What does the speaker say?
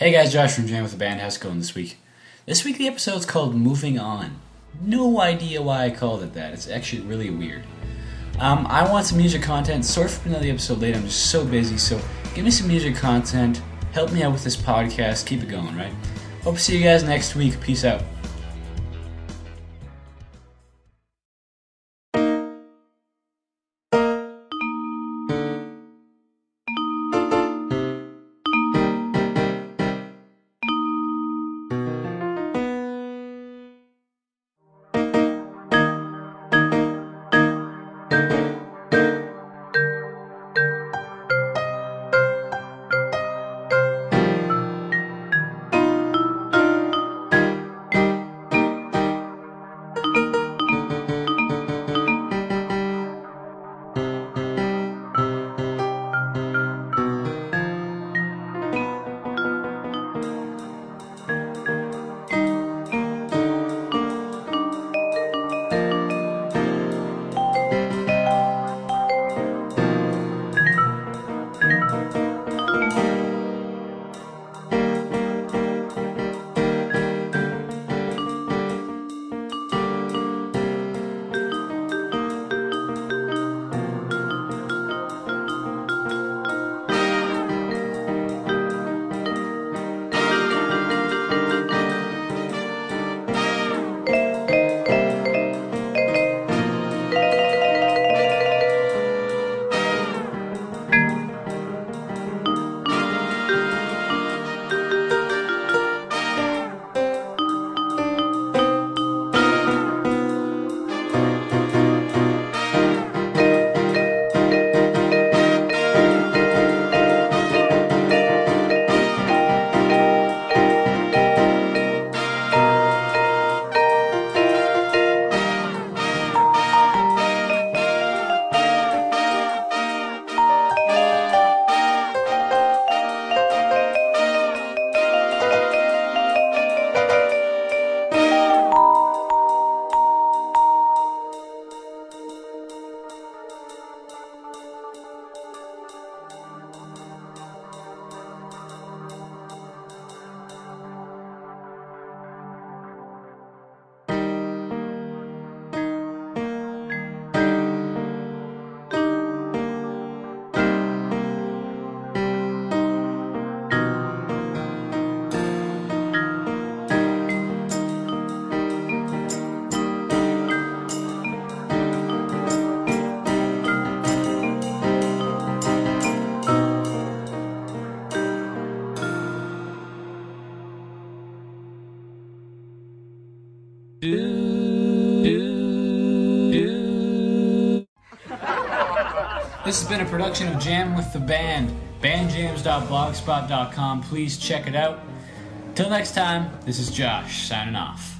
Hey guys, Josh from Jam with the Band. How's it going this week? This week the episode's called Moving On. No idea why I called it that. It's actually really weird. I want some music content. Sorry for another episode late. I'm just so busy. So give me some music content. Help me out with this podcast. Keep it going, right? Hope to see you guys next week. Peace out. This has been a production of Jam with the Band. bandjams.blogspot.com. Please check it out. Till next time, this is Josh signing off.